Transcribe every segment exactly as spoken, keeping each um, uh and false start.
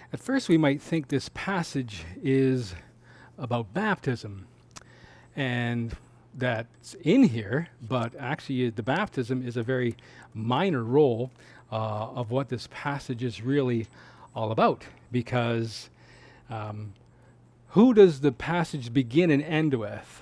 At first, we might think this passage is about baptism, and that's in here, but actually, the baptism is a very minor role uh, of what this passage is really all about. Because um, who does the passage begin and end with?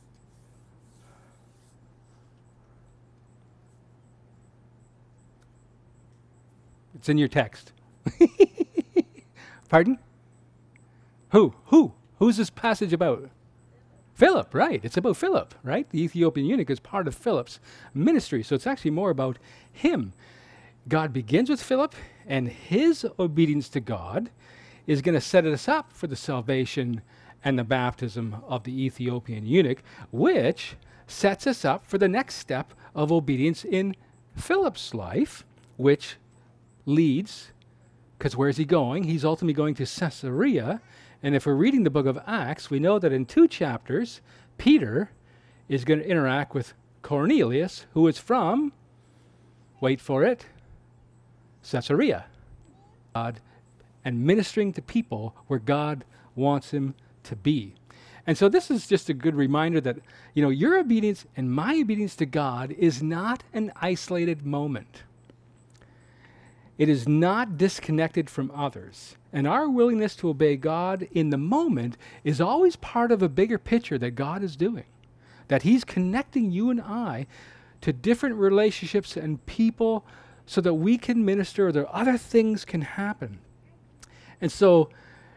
It's in your text. Pardon? Who? Who? Who's this passage about? Philip, right. It's about Philip, right? The Ethiopian eunuch is part of Philip's ministry, so it's actually more about him. God begins with Philip, and his obedience to God is going to set us up for the salvation and the baptism of the Ethiopian eunuch, which sets us up for the next step of obedience in Philip's life, which leads, because where's he going? He's ultimately going to Caesarea. And if we're reading the book of Acts, we know that in two chapters, Peter is going to interact with Cornelius, who is from, wait for it, Caesarea. God, and ministering to people where God wants him to be. And so this is just a good reminder that, you know, your obedience and my obedience to God is not an isolated moment. It is not disconnected from others. And our willingness to obey God in the moment is always part of a bigger picture that God is doing. That he's connecting you and I to different relationships and people so that we can minister, or there other things can happen. And so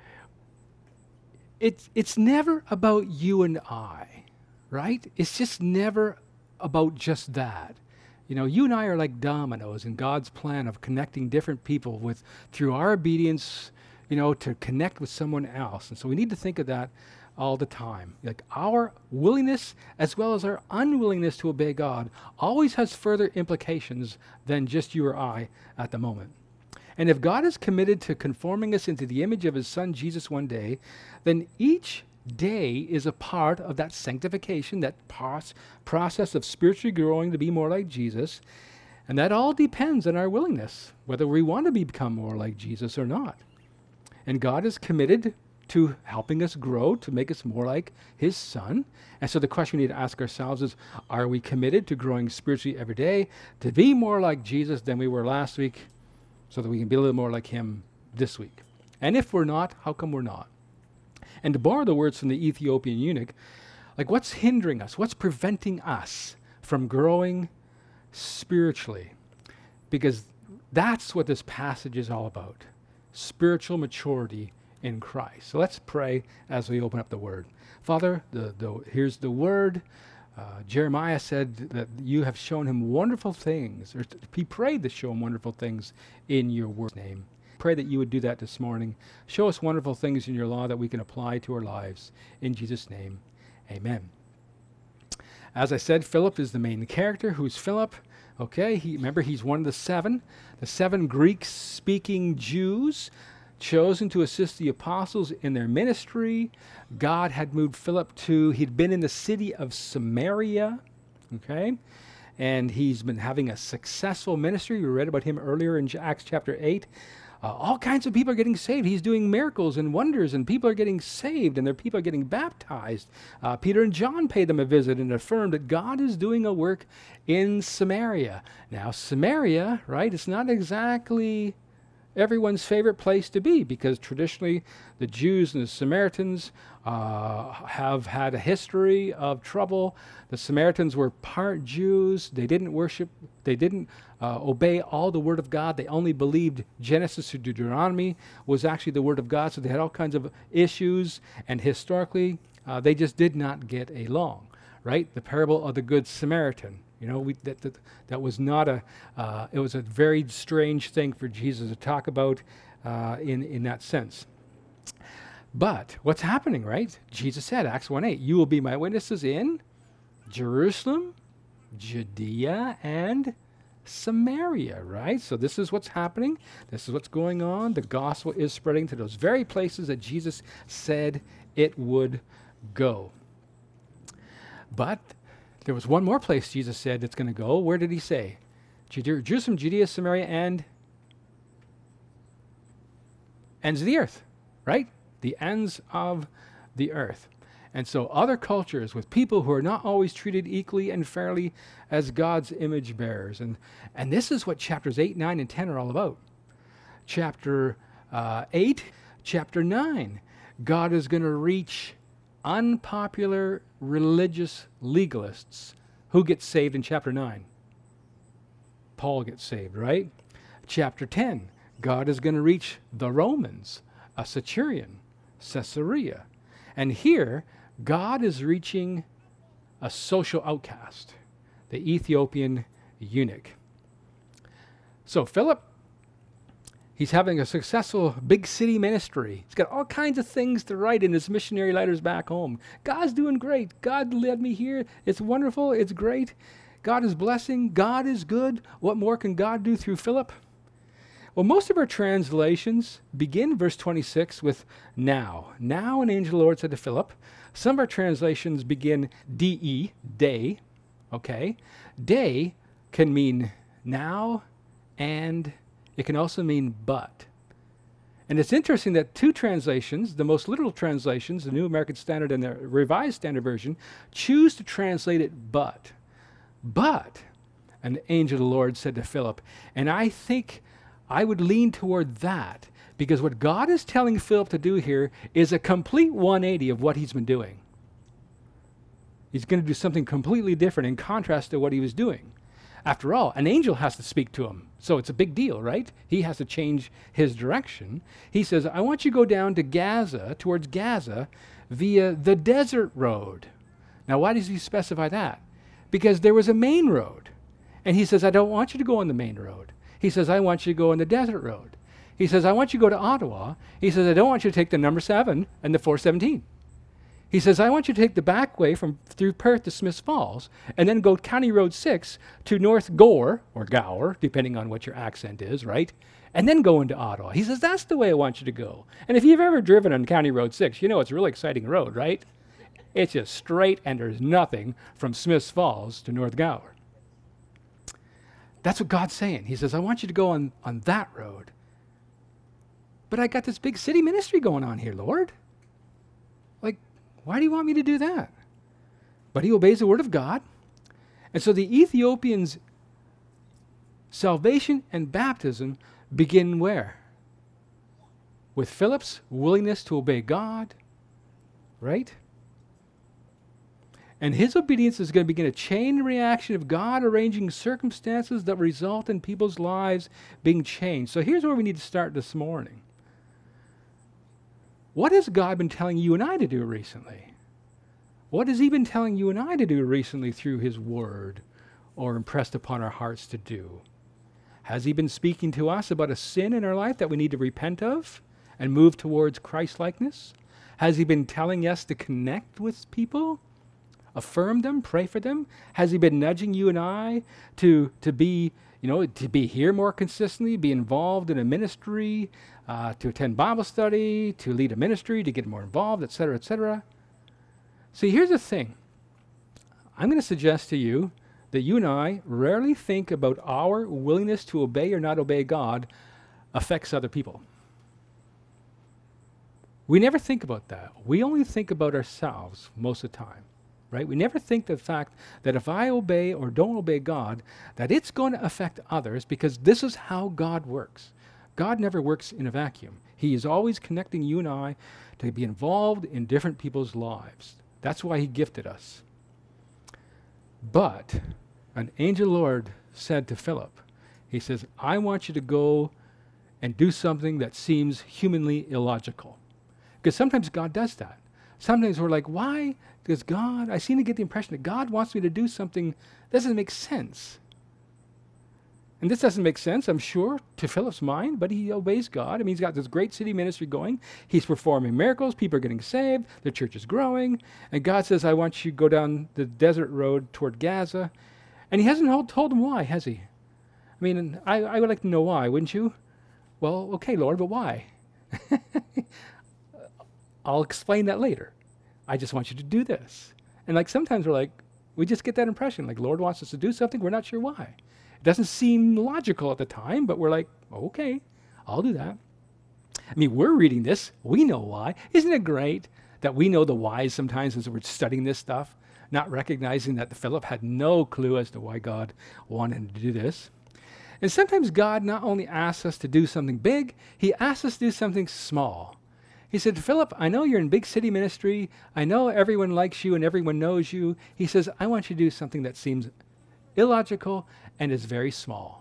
it's it's never about you and I, right? It's just never about just that. You know, you and I are like dominoes in God's plan of connecting different people with through our obedience, you know, to connect with someone else. And so we need to think of that all the time. Like our willingness as well as our unwillingness to obey God always has further implications than just you or I at the moment. And if God is committed to conforming us into the image of his son Jesus one day, then each day is a part of that sanctification, that pos- process of spiritually growing to be more like Jesus. And that all depends on our willingness, whether we want to become more like Jesus or not. And God is committed to helping us grow, to make us more like his son. And so the question we need to ask ourselves is, are we committed to growing spiritually every day, to be more like Jesus than we were last week, so that we can be a little more like him this week? And if we're not, how come we're not? And to borrow the words from the Ethiopian eunuch, like what's hindering us? What's preventing us from growing spiritually? Because that's what this passage is all about. Spiritual maturity in Christ. So let's pray as we open up the word. Father, the, the, here's the word. Uh, Jeremiah said that you have shown him wonderful things, or t- he prayed to show him wonderful things in your word's name. Pray that you would do that this morning. Show us wonderful things in your law that we can apply to our lives. In Jesus' name, amen. As I said, Philip is the main character. Who's Philip? Okay, he, remember he's one of the seven, the seven Greek-speaking Jews chosen to assist the apostles in their ministry. God had moved Philip to, he'd been in the city of Samaria, okay? And he's been having a successful ministry. We read about him earlier in Acts chapter eight. Uh, all kinds of people are getting saved. He's doing miracles and wonders, and people are getting saved, and their people are getting baptized. Uh, Peter and John paid them a visit and affirmed that God is doing a work in Samaria. Now, Samaria, right, it's not exactly everyone's favorite place to be, because traditionally the Jews and the Samaritans uh, have had a history of trouble. The Samaritans were part Jews. They didn't worship, they didn't uh, obey all the Word of God. They only believed Genesis to Deuteronomy was actually the Word of God, so they had all kinds of issues, and historically uh, they just did not get along, right? The parable of the Good Samaritan. You know, we, that, that that was not a, uh, it was a very strange thing for Jesus to talk about uh, in, in that sense. But what's happening, right? Jesus said, Acts one eight, you will be my witnesses in Jerusalem, Judea, and Samaria, right? So this is what's happening. This is what's going on. The gospel is spreading to those very places that Jesus said it would go. But there was one more place Jesus said it's going to go. Where did he say? Judea, Jerusalem, Judea, Samaria, and ends of the earth, right? The ends of the earth. And so other cultures with people who are not always treated equally and fairly as God's image bearers. And, and this is what chapters eight, nine, and ten are all about. Chapter uh, eight, chapter nine, God is going to reach unpopular religious legalists. Who gets saved in chapter nine? Paul gets saved, right? Chapter ten, God is going to reach the Romans, a centurion, Caesarea. And here, God is reaching a social outcast, the Ethiopian eunuch. So Philip, he's having a successful big city ministry. He's got all kinds of things to write in his missionary letters back home. God's doing great. God led me here. It's wonderful. It's great. God is blessing. God is good. What more can God do through Philip? Well, most of our translations begin verse twenty-six with now. Now an angel of the Lord said to Philip. Some of our translations begin D E, day, okay? Day can mean now, and it can also mean but. And it's interesting that two translations, the most literal translations, the New American Standard and the Revised Standard Version, choose to translate it but. But an angel of the Lord said to Philip, and I think I would lean toward that, because what God is telling Philip to do here is a complete one eighty of what he's been doing. He's going to do something completely different in contrast to what he was doing. After all, an angel has to speak to him, so it's a big deal, right? He has to change his direction. He says, I want you to go down to Gaza, towards Gaza, via the desert road. Now, why does he specify that? Because there was a main road. And he says, I don't want you to go on the main road. He says, I want you to go on the desert road. He says, I want you to go to Ottawa. He says, I don't want you to take the number seven and the four seventeen. He says, I want you to take the back way from through Perth to Smiths Falls and then go County Road six to North Gore, or Gower, depending on what your accent is, right? And then go into Ottawa. He says, that's the way I want you to go. And if you've ever driven on County Road six, you know it's a really exciting road, right? It's just straight and there's nothing from Smiths Falls to North Gower. That's what God's saying. He says, I want you to go on, on that road. But I got this big city ministry going on here, Lord. Like, why do you want me to do that? But he obeys the word of God. And so the Ethiopians' salvation and baptism begin where? With Philip's willingness to obey God, right? And his obedience is going to begin a chain reaction of God arranging circumstances that result in people's lives being changed. So here's where we need to start this morning. What has God been telling you and I to do recently? What has he been telling you and I to do recently through his word or impressed upon our hearts to do? Has he been speaking to us about a sin in our life that we need to repent of and move towards Christ-likeness? Has he been telling us to connect with people? Affirm them, pray for them? Has he been nudging you and I to, to be, you know, to be here more consistently, be involved in a ministry, uh, to attend Bible study, to lead a ministry, to get more involved, et cetera, et cetera? See, here's the thing. I'm going to suggest to you that you and I rarely think about our willingness to obey or not obey God affects other people. We never think about that. We only think about ourselves most of the time. Right? We never think the fact that if I obey or don't obey God, that it's going to affect others, because this is how God works. God never works in a vacuum. He is always connecting you and I to be involved in different people's lives. That's why he gifted us. But an angel of the Lord said to Philip, he says, I want you to go and do something that seems humanly illogical. Because sometimes God does that. Sometimes we're like, why does God, I seem to get the impression that God wants me to do something that doesn't make sense. And this doesn't make sense, I'm sure, to Philip's mind, but he obeys God. I mean, he's got this great city ministry going. He's performing miracles. People are getting saved. The church is growing. And God says, I want you to go down the desert road toward Gaza. And he hasn't hold, told him why, has he? I mean, I, I would like to know why, wouldn't you? Well, okay, Lord, but why? I'll explain that later. I just want you to do this. And like sometimes we're like, we just get that impression, like Lord wants us to do something, we're not sure why. It doesn't seem logical at the time, but we're like, okay, I'll do that. I mean, we're reading this. We know why. Isn't it great that we know the whys sometimes as we're studying this stuff, not recognizing that Philip had no clue as to why God wanted him to do this? And sometimes God not only asks us to do something big, he asks us to do something small. He said, Philip, I know you're in big city ministry. I know everyone likes you and everyone knows you. He says, I want you to do something that seems illogical and is very small.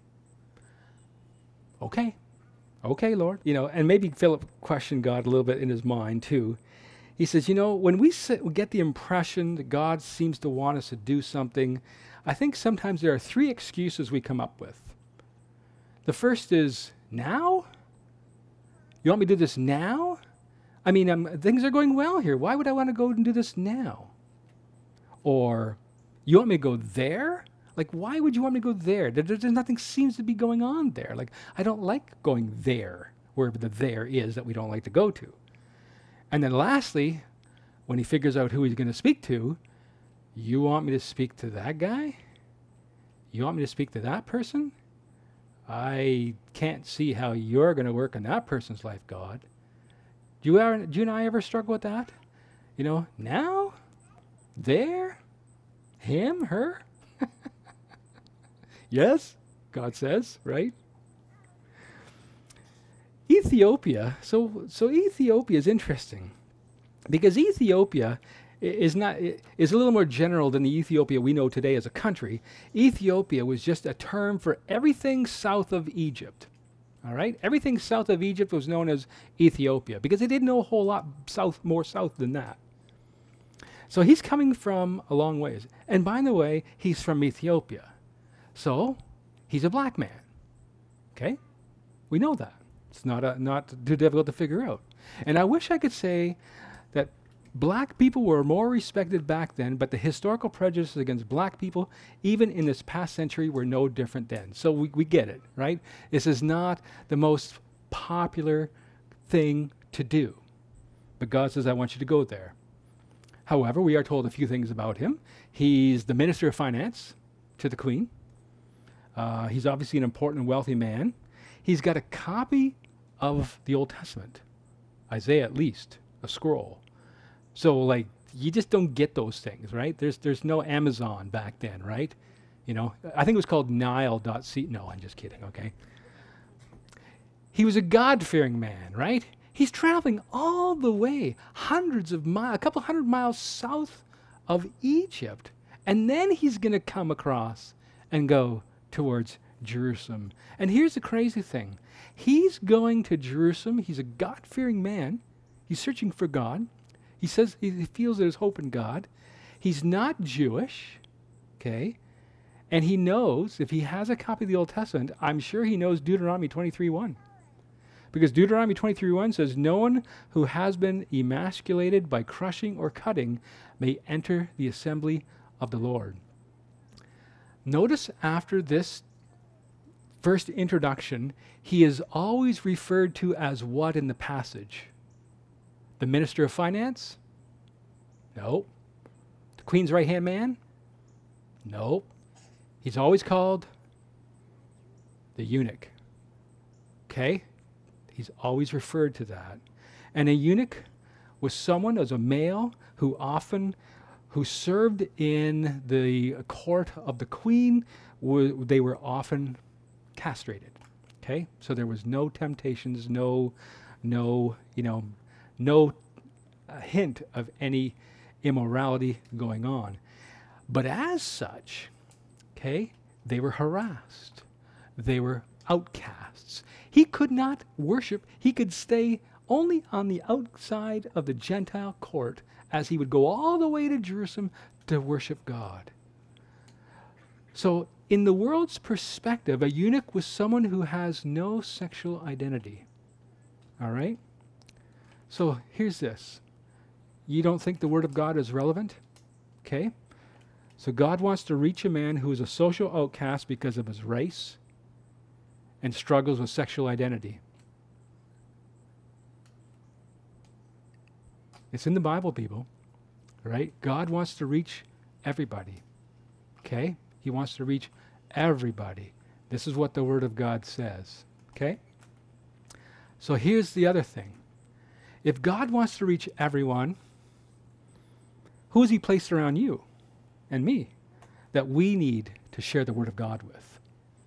Okay. Okay, Lord. You know, and maybe Philip questioned God a little bit in his mind too. He says, you know, when we, sit, we get the impression that God seems to want us to do something, I think sometimes there are three excuses we come up with. The first is, now? You want me to do this now? I mean, um, things are going well here. Why would I want to go and do this now? Or, you want me to go there? Like, why would you want me to go there? There, there? There's nothing seems to be going on there. Like, I don't like going there, wherever the there is that we don't like to go to. And then lastly, when he figures out who he's going to speak to, you want me to speak to that guy? You want me to speak to that person? I can't see how you're going to work in that person's life, God. Do you, ever, do you and I ever struggle with that? You know, now? There? Him? Her? Yes, God says, right? Ethiopia, so so Ethiopia is interesting because Ethiopia i- is not i- is a little more general than the Ethiopia we know today as a country. Ethiopia was just a term for everything south of Egypt. All right? Everything south of Egypt was known as Ethiopia because they didn't know a whole lot south more south than that. So he's coming from a long ways. And by the way, he's from Ethiopia. So he's a black man. Okay? We know that. It's not a, not too difficult to figure out. And I wish I could say that black people were more respected back then, but the historical prejudices against black people, even in this past century, were no different then. So we, we get it, right? This is not the most popular thing to do. But God says, I want you to go there. However, we are told a few things about him. He's the Minister of Finance to the Queen. Uh, he's obviously an important and wealthy man. He's got a copy of the Old Testament, Isaiah at least, a scroll. So like, you just don't get those things, right? There's there's no Amazon back then, right? You know, I think it was called Nile dot C. No, I'm just kidding, okay? He was a God-fearing man, right? He's traveling all the way, hundreds of miles, a couple hundred miles south of Egypt. And then he's going to come across and go towards Jerusalem. And here's the crazy thing. He's going to Jerusalem. He's a God-fearing man. He's searching for God. He says he he feels there's hope in God. He's not Jewish, okay? And he knows, if he has a copy of the Old Testament, I'm sure he knows Deuteronomy twenty-three one. Because Deuteronomy twenty-three one says, no one who has been emasculated by crushing or cutting may enter the assembly of the Lord. Notice after this first introduction, he is always referred to as what in the passage? The Minister of Finance? No. The Queen's right-hand man? No. He's always called the eunuch. Okay? He's always referred to that. And a eunuch was someone, as a male, who often, who served in the court of the queen. W- they were often castrated. Okay? So there was no temptations, no, no, you know, no uh, hint of any immorality going on. But as such, okay, they were harassed. They were outcasts. He could not worship. He could stay only on the outside of the Gentile court as he would go all the way to Jerusalem to worship God. So in the world's perspective, a eunuch was someone who has no sexual identity. All right? So here's this. You don't think the Word of God is relevant? Okay? So God wants to reach a man who is a social outcast because of his race and struggles with sexual identity. It's in the Bible, people. Right? God wants to reach everybody. Okay? He wants to reach everybody. This is what the Word of God says. Okay? So here's the other thing. If God wants to reach everyone, who has he placed around you and me that we need to share the word of God with?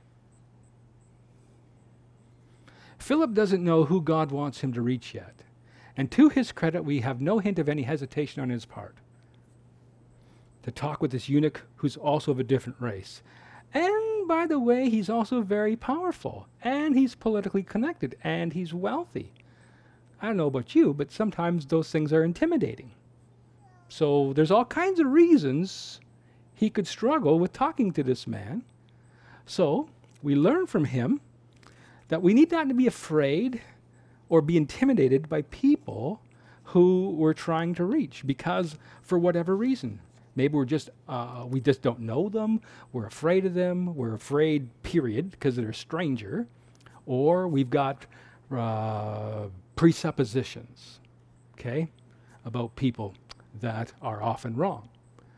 Philip doesn't know who God wants him to reach yet. And to his credit, we have no hint of any hesitation on his part to talk with this eunuch who's also of a different race. And by the way, he's also very powerful, and he's politically connected, and he's wealthy. I don't know about you, but sometimes those things are intimidating. So there's all kinds of reasons he could struggle with talking to this man. So we learn from him that we need not to be afraid or be intimidated by people who we're trying to reach, because for whatever reason, maybe we're just, uh, we just don't know them, we're afraid of them, we're afraid, period, because they're a stranger, or we've got uh, presuppositions, okay, about people that are often wrong.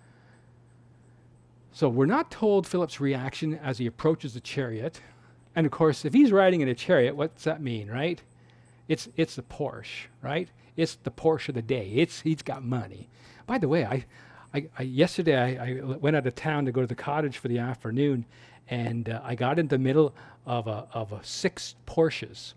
So we're not told Philip's reaction as he approaches the chariot. And of course, if he's riding in a chariot, what's that mean, right? It's it's the Porsche, right? It's the Porsche of the day. It's he's got money. By the way, I, I, I yesterday I, I went out of town to go to the cottage for the afternoon, and uh, I got in the middle of a of a six Porsches.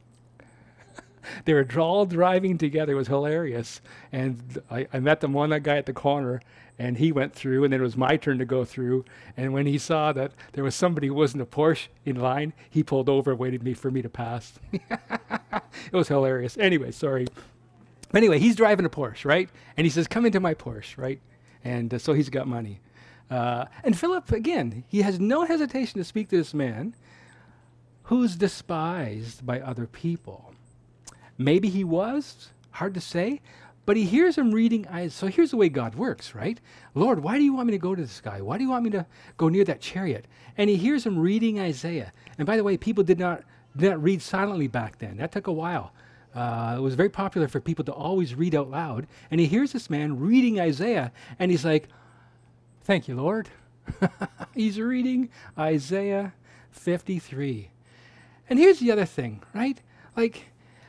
They were all driving together. It was hilarious. And I, I met them one that guy at the corner, and he went through, and then it was my turn to go through. And when he saw that there was somebody who wasn't a Porsche in line, he pulled over and waited me for me to pass. It was hilarious. Anyway, sorry. Anyway, he's driving a Porsche, right? And he says, come into my Porsche, right? And uh, so he's got money. Uh, and Philip, again, he has no hesitation to speak to this man who's despised by other people. Maybe he was, hard to say, but he hears him reading Isaiah. So here's the way God works, right? Lord, why do you want me to go to this guy? Why do you want me to go near that chariot? And he hears him reading Isaiah. And by the way, people did not, did not read silently back then. That took a while. Uh, it was very popular for people to always read out loud. And he hears this man reading Isaiah, and he's like, thank you, Lord. He's reading Isaiah fifty-three. And here's the other thing, right? Like,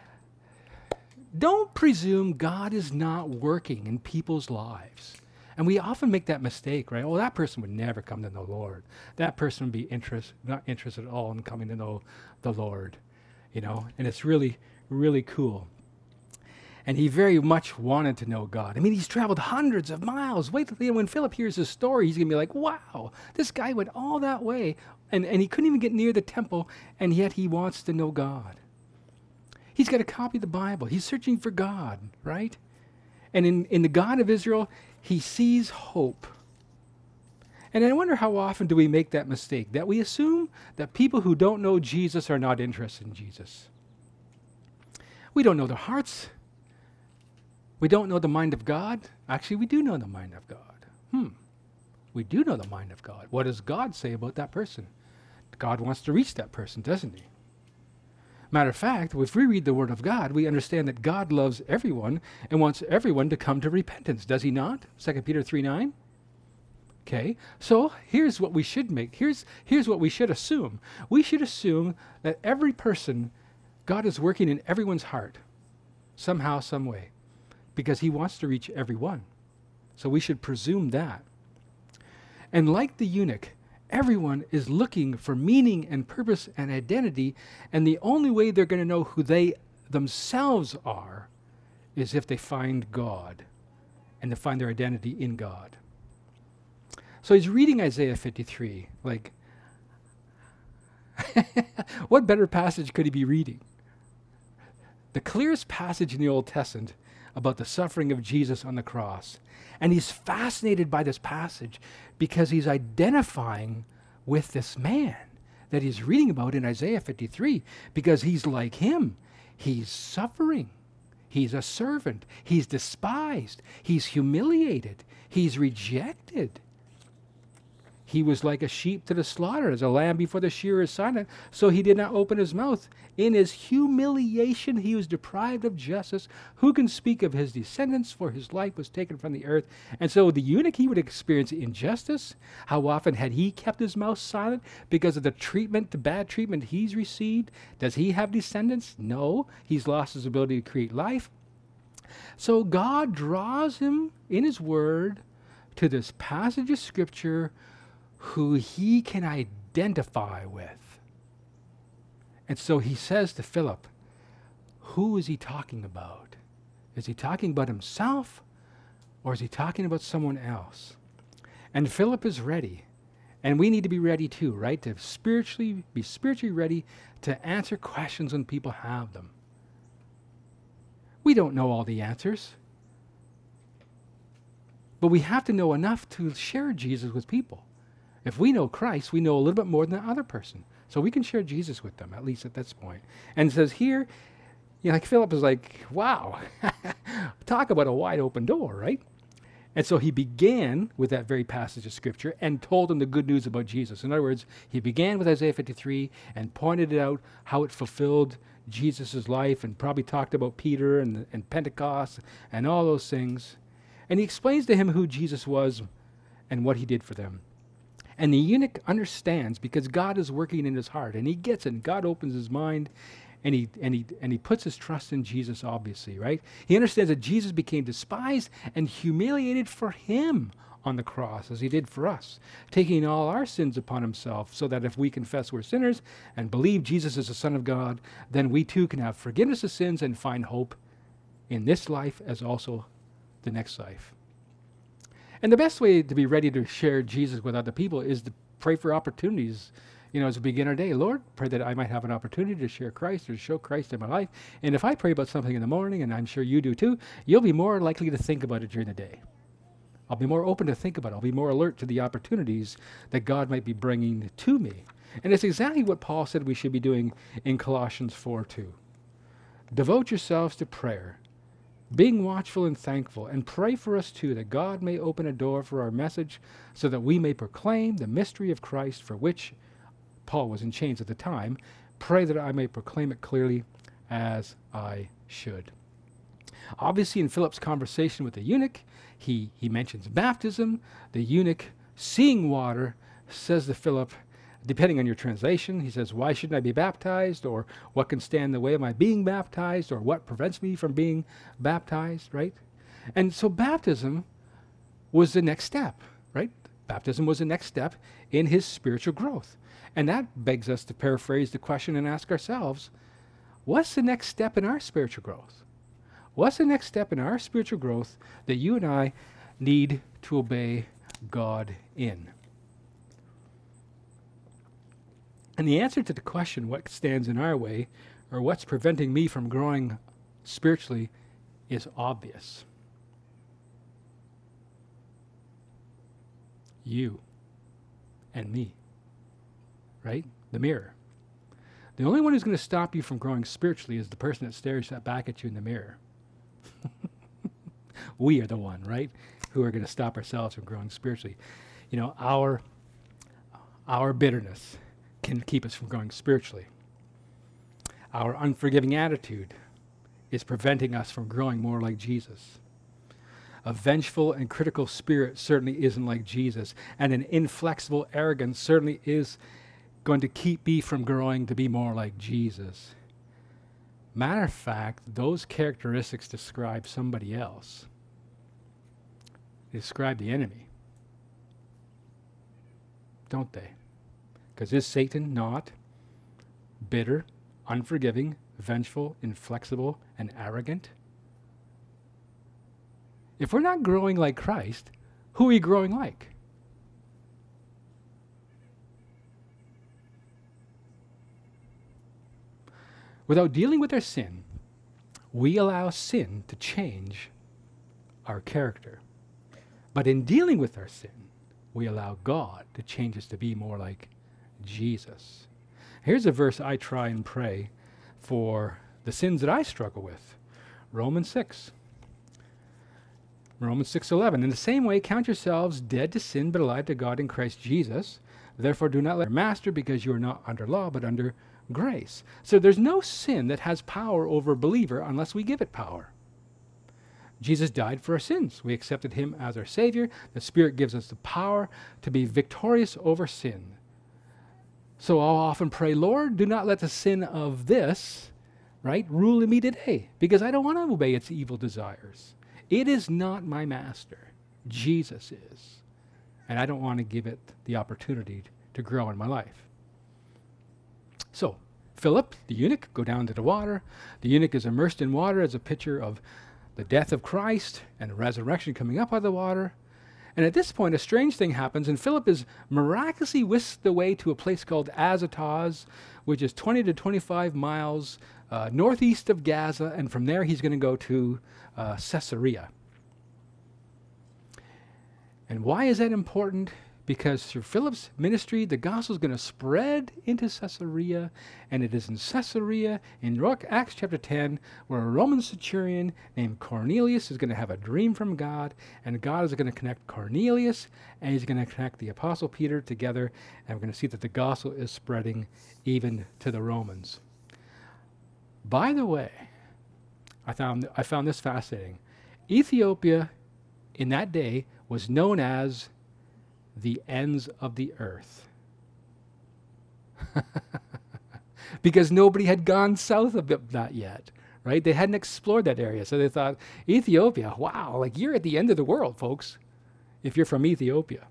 don't presume God is not working in people's lives. And we often make that mistake, right? Well, that person would never come to know the Lord. That person would be interest, not interested at all in coming to know the Lord, you know? And it's really, really cool. And he very much wanted to know God. I mean, he's traveled hundreds of miles. Wait till when Philip hears his story, he's going to be like, wow, this guy went all that way. And, and he couldn't even get near the temple, and yet he wants to know God. He's got to copy the Bible. He's searching for God, right? And in, in the God of Israel, he sees hope. And I wonder how often do we make that mistake, that we assume that people who don't know Jesus are not interested in Jesus. We don't know their hearts. We don't know the mind of God. Actually, we do know the mind of God. Hmm. We do know the mind of God. What does God say about that person? God wants to reach that person, doesn't he? Matter of fact, if we read the Word of God, we understand that God loves everyone and wants everyone to come to repentance. Does he not? Second Peter three nine. Okay, so here's what we should make. Here's, here's what we should assume. We should assume that every person, God is working in everyone's heart, somehow, some way, because he wants to reach everyone. So we should presume that. And like the eunuch, everyone is looking for meaning and purpose and identity, and the only way they're going to know who they themselves are is if they find God and to find their identity in God. So he's reading Isaiah fifty-three, like, what better passage could he be reading? The clearest passage in the Old Testament about the suffering of Jesus on the cross. And he's fascinated by this passage because he's identifying with this man that he's reading about in Isaiah fifty-three, because he's like him. He's suffering. He's a servant. He's despised. He's humiliated. He's rejected. He was like a sheep to the slaughter, as a lamb before the shearer is silent, so he did not open his mouth. In his humiliation he was deprived of justice. Who can speak of his descendants? For his life was taken from the earth. And so the eunuch, he would experience injustice. How often had he kept his mouth silent because of the treatment, the bad treatment he's received? Does he have descendants? No. He's lost his ability to create life. So God draws him in his word to this passage of scripture who he can identify with. And so he says to Philip, who is he talking about? Is he talking about himself, or is he talking about someone else? And Philip is ready. And we need to be ready too, right? To spiritually be spiritually ready to answer questions when people have them. We don't know all the answers, but we have to know enough to share Jesus with people. If we know Christ, we know a little bit more than the other person. So we can share Jesus with them, at least at this point. And it says here, you know, like Philip is like, wow, talk about a wide open door, right? And so he began with that very passage of scripture and told them the good news about Jesus. In other words, he began with Isaiah fifty-three and pointed out how it fulfilled Jesus' life, and probably talked about Peter and, and Pentecost and all those things. And he explains to him who Jesus was and what he did for them. And the eunuch understands because God is working in his heart, and he gets it. And God opens his mind, and he and he and he puts his trust in Jesus, obviously, right? He understands that Jesus became despised and humiliated for him on the cross, as he did for us, taking all our sins upon himself, so that if we confess we're sinners and believe Jesus is the Son of God, then we too can have forgiveness of sins and find hope in this life as also the next life. And the best way to be ready to share Jesus with other people is to pray for opportunities. You know, as we begin our day, Lord, pray that I might have an opportunity to share Christ or to show Christ in my life. And if I pray about something in the morning, and I'm sure you do too, you'll be more likely to think about it during the day. I'll be more open to think about it. I'll be more alert to the opportunities that God might be bringing to me. And it's exactly what Paul said we should be doing in Colossians four two. Devote yourselves to prayer, being watchful and thankful, and pray for us too, that God may open a door for our message, so that we may proclaim the mystery of Christ, for which Paul was in chains at the time. Pray that I may proclaim it clearly as I should. Obviously, in Philip's conversation with the eunuch, he, he mentions baptism. The eunuch, seeing water, says to Philip, depending on your translation, he says, why shouldn't I be baptized? Or what can stand in the way of my being baptized? Or what prevents me from being baptized, right? And so baptism was the next step, right? Baptism was the next step in his spiritual growth. And that begs us to paraphrase the question and ask ourselves, what's the next step in our spiritual growth? What's the next step in our spiritual growth that you and I need to obey God in? And the answer to the question, what stands in our way, or what's preventing me from growing spiritually, is obvious. You and me, right? The mirror. The only one who's going to stop you from growing spiritually is the person that stares back at you in the mirror. We are the one, right, who are going to stop ourselves from growing spiritually. You know, our our bitterness can keep us from growing spiritually. Our unforgiving attitude is preventing us from growing more like Jesus. A vengeful and critical spirit certainly isn't like Jesus, and an inflexible arrogance certainly is going to keep me from growing to be more like Jesus. Matter of fact, those characteristics describe somebody else. They describe the enemy, don't they? Because is Satan not bitter, unforgiving, vengeful, inflexible, and arrogant? If we're not growing like Christ, who are we growing like? Without dealing with our sin, we allow sin to change our character. But in dealing with our sin, we allow God to change us to be more like Jesus. Here's a verse I try and pray for the sins that I struggle with. Romans six. Romans six eleven. In the same way, count yourselves dead to sin, but alive to God in Christ Jesus. Therefore, do not let your master, because you are not under law, but under grace. So there's no sin that has power over a believer unless we give it power. Jesus died for our sins. We accepted him as our Savior. The Spirit gives us the power to be victorious over sin. So I'll often pray, Lord, do not let the sin of this, right, rule in me today, because I don't want to obey its evil desires. It is not my master. Jesus is. And I don't want to give it the opportunity to grow in my life. So, Philip, the eunuch, go down to the water. The eunuch is immersed in water as a picture of the death of Christ and the resurrection coming up out of the water. And at this point, a strange thing happens, and Philip is miraculously whisked away to a place called Azotus, which is twenty to twenty-five miles uh, northeast of Gaza, and from there he's going to go to uh, Caesarea. And why is that important? Because through Philip's ministry, the gospel is going to spread into Caesarea, and it is in Caesarea, in Acts chapter ten, where a Roman centurion named Cornelius is going to have a dream from God, and God is going to connect Cornelius, and he's going to connect the Apostle Peter together, and we're going to see that the gospel is spreading even to the Romans. By the way, I found, I found this fascinating. Ethiopia in that day was known as the ends of the earth. Because nobody had gone south of it, that yet, right? They hadn't explored that area. So they thought, Ethiopia, wow, like you're at the end of the world, folks, if you're from Ethiopia.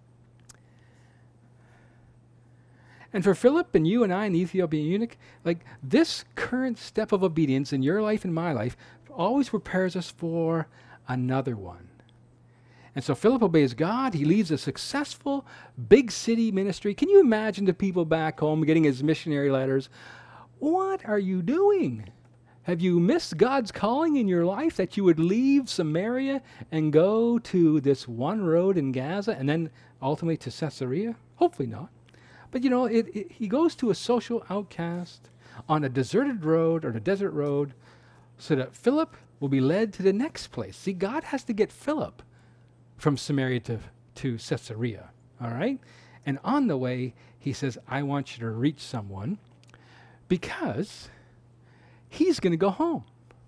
And for Philip and you and I and the Ethiopian eunuch, like this current step of obedience in your life and my life always prepares us for another one. And so Philip obeys God. He leads a successful big city ministry. Can you imagine the people back home getting his missionary letters? What are you doing? Have you missed God's calling in your life that you would leave Samaria and go to this one road in Gaza and then ultimately to Caesarea? Hopefully not. But you know, it, it, he goes to a social outcast on a deserted road or the desert road so that Philip will be led to the next place. See, God has to get Philip from Samaria to, to Caesarea, all right? And on the way, he says, I want you to reach someone because he's going to go home.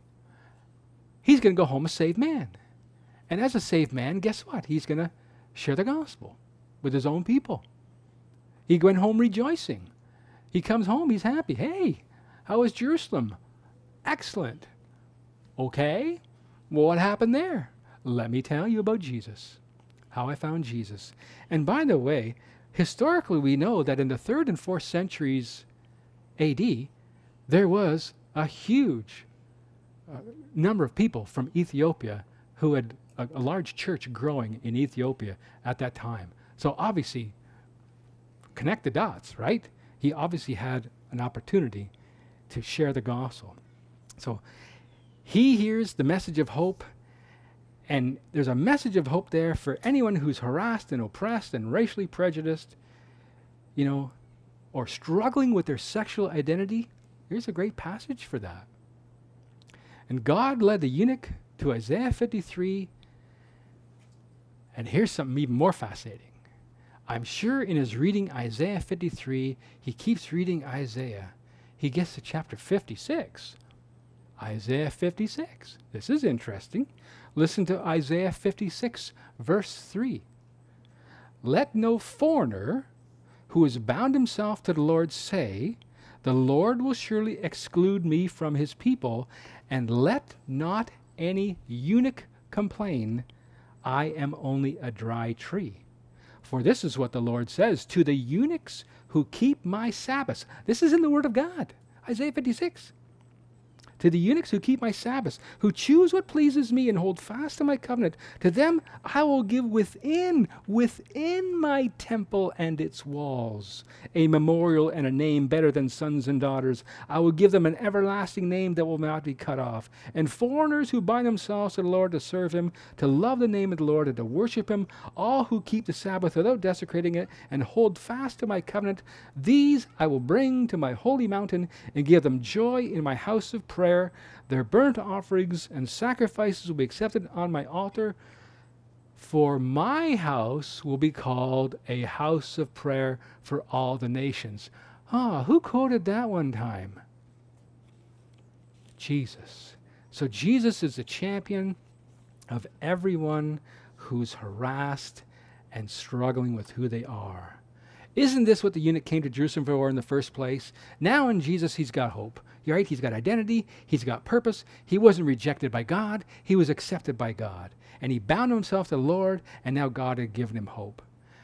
He's going to go home a saved man. And as a saved man, guess what? He's going to share the gospel with his own people. He went home rejoicing. He comes home, he's happy. Hey, how was Jerusalem? Excellent. Okay, well, what happened there? Let me tell you about Jesus, how I found Jesus. And by the way, historically we know that in the third and fourth centuries A D, there was a huge uh, number of people from Ethiopia who had a, a large church growing in Ethiopia at that time. So obviously, connect the dots, right? He obviously had an opportunity to share the gospel. So he hears the message of hope. And there's a message of hope there for anyone who's harassed and oppressed and racially prejudiced, you know, or struggling with their sexual identity. Here's a great passage for that. And God led the eunuch to Isaiah fifty-three. And here's something even more fascinating. I'm sure in his reading Isaiah fifty-three, he keeps reading Isaiah. He gets to chapter fifty-six. Isaiah fifty-six. This is interesting. Listen to Isaiah fifty-six, verse three. Let no foreigner who has bound himself to the Lord say, the Lord will surely exclude me from his people, and let not any eunuch complain, I am only a dry tree. For this is what the Lord says to the eunuchs who keep my Sabbaths. This is in the Word of God, Isaiah fifty-six. To the eunuchs who keep my Sabbaths, who choose what pleases me and hold fast to my covenant, to them I will give within, within my temple and its walls, a memorial and a name better than sons and daughters. I will give them an everlasting name that will not be cut off. And foreigners who bind themselves to the Lord to serve him, to love the name of the Lord and to worship him, all who keep the Sabbath without desecrating it and hold fast to my covenant, these I will bring to my holy mountain and give them joy in my house of prayer. prayer. Their burnt offerings and sacrifices will be accepted on my altar. For my house will be called a house of prayer for all the nations. Ah, who quoted that one time? Jesus. So Jesus is the champion of everyone who's harassed and struggling with who they are. Isn't this what the eunuch came to Jerusalem for in the first place? Now in Jesus, he's got hope. Right? He's got identity. He's got purpose. He wasn't rejected by God. He was accepted by God. And he bound himself to the Lord, and now God had given him hope.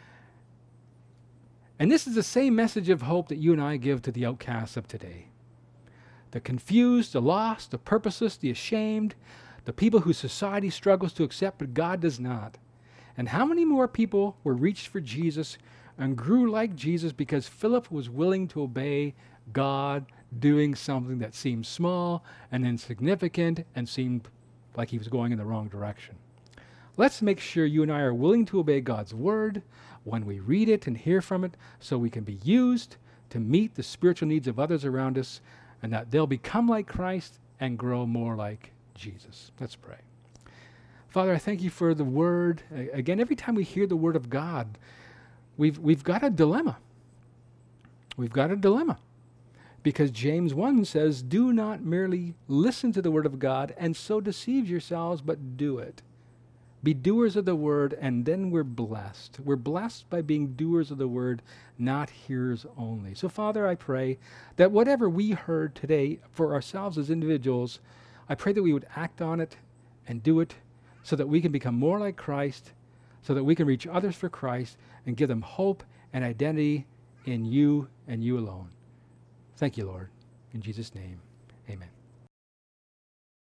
And this is the same message of hope that you and I give to the outcasts of today. The confused, the lost, the purposeless, the ashamed, the people whose society struggles to accept, but God does not. And how many more people were reached for Jesus and grew like Jesus because Philip was willing to obey God, doing something that seemed small and insignificant and seemed like he was going in the wrong direction. Let's make sure you and I are willing to obey God's word when we read it and hear from it, so we can be used to meet the spiritual needs of others around us, and that they'll become like Christ and grow more like Jesus. Let's pray. Father, I thank you for the word. Again, every time we hear the word of God, we've we've got a dilemma. We've got a dilemma. Because James one says, do not merely listen to the word of God and so deceive yourselves, but do it. Be doers of the word, and then we're blessed. We're blessed by being doers of the word, not hearers only. So, Father, I pray that whatever we heard today for ourselves as individuals, I pray that we would act on it and do it so that we can become more like Christ, so that we can reach others for Christ and give them hope and identity in you and you alone. Thank you, Lord. In Jesus' name, amen.